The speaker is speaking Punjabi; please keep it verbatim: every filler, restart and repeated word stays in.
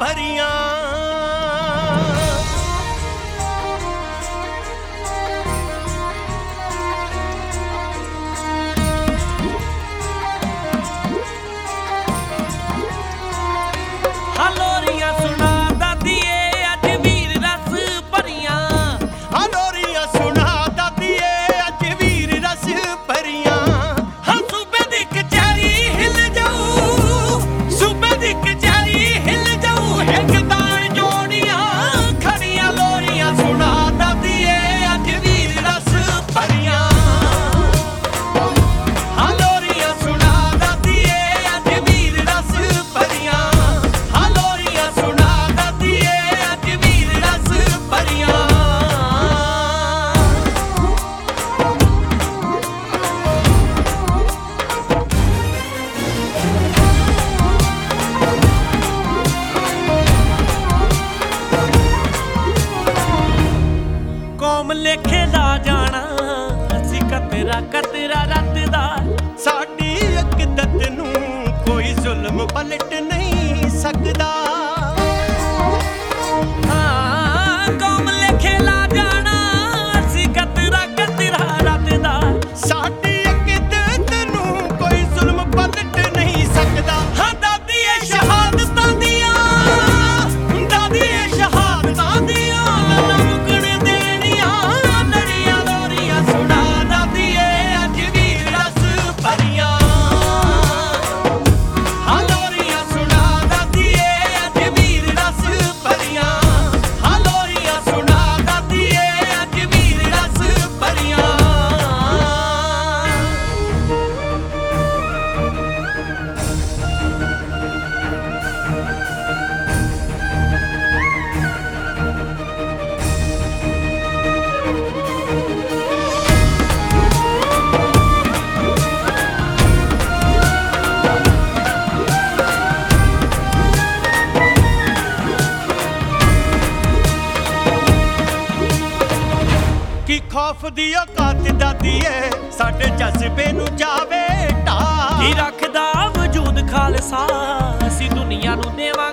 ਭਰੀਆਂ। ਹਲੋਰੀਆਂ ਸੁਣਾ ਦਾਦੀਏ ਅੱਜ ਵੀਰ ਰਸ ਭਰੀਆਂ। ਹਲੋਰੀਆਂ ਸੁਣਾ ਦਾਦੀਏ ਅੱਜ ਵੀਰ ਰਸ ਭਰੀਆਂ। ਹਾਂ ਸੂਬੇ ਦੀ ਕਚਹਿਰੀ ਹਿੱਲ ਜਾਊ, ਸੂਬੇ ਦੀ ਕਚਹਿਰੀ ਹਿੱਲ ਜਾਊ। ਇੱਕ ਤਾਂ ਜੋੜੀਆਂ ਖੜੀਆਂ ਲੋਰੀਆਂ ਸੁਣਾ ਦਾਦੀਏ ਅੱਜ ਵੀਰ ਰਸ ਭਰੀਆਂ। ਹਲੋਰੀਆਂ ਸੁਣਾ ਦਾਦੀਏ ਅੱਜ ਵੀਰ ਰਸ ਭਰੀਆਂ। ਹਲੋਰੀਆਂ ਸੁਣਾ ਦਾਦੀਏ ਅੱਜ ਵੀਰ ਰਸ ਭਰੀਆਂ। ਕੌਮ ਲੇਖੇ ਲਾ ਜਾਣਾ ਅਸੀਂ ਕਤਰਾ ਕਤਰਾ ਰੱਤ ਦਾ। ਸਾਡੀ ਅਕਦਤ ਨੂੰ ਕੋਈ ਜ਼ੁਲਮ ਪਲਟ ਨਹੀਂ ਸਕਦਾ। ਹਾਂ ਕੌਮ ਲੇਖੇ ਲਾ ਜਾਣਾ ਅਸੀਂ ਕਤਰਾ ਕਤਰਾ ਰੱਤ ਦਾ। ਸਾਡੀ ਅਕਦਤ ਨੂੰ ਕੋਈ ਜ਼ੁਲਮ ਪਲਟ ਨਹੀਂ ਸਕਦਾ। ਹਾਂ ਦਾਦੀਏ ਸ਼ਹਾਦਤਾਂ ਦੀਆਂ, ਦਾਦੀਏ ਸ਼ਹਾਦਤਾਂ ਦੀਆਂ ਨਾ ਮੁਕਣ ਦੇਣੀਆਂ ਲੜੀਆਂ ਲੋਰੀਆਂ ਸੁਣਾ ਦਾਦੀਏ ਅੱਜ ਵੀਰ ਰਸ ਭਰੀਆਂ। ਹਲੋਰੀਆਂ ਸੁਣਾ ਦਾਦੀਏ ਅੱਜ ਵੀਰ ਰਸ ਭਰੀਆਂ। ਹਲੋਰੀਆਂ ਸੁਣਾ ਦਾਦੀਏ ਅੱਜ ਵੀਰ ਰਸ ਭਰੀਆਂ। ਕੀ ਖੌਫ ਦੀ ਔਕਾਤ ਦਾਦੀਏ ਸਾਡੇ ਜਜ਼ਬੇ ਨੂੰ ਜਾਵੇ ਢਾਹ। ਕੀ ਰੱਖਦਾ ਵਜੂਦ ਖਾਲਸਾ ਅਸੀਂ ਦੁਨੀਆ ਨੂੰ ਦੇਵਾਂਗੇ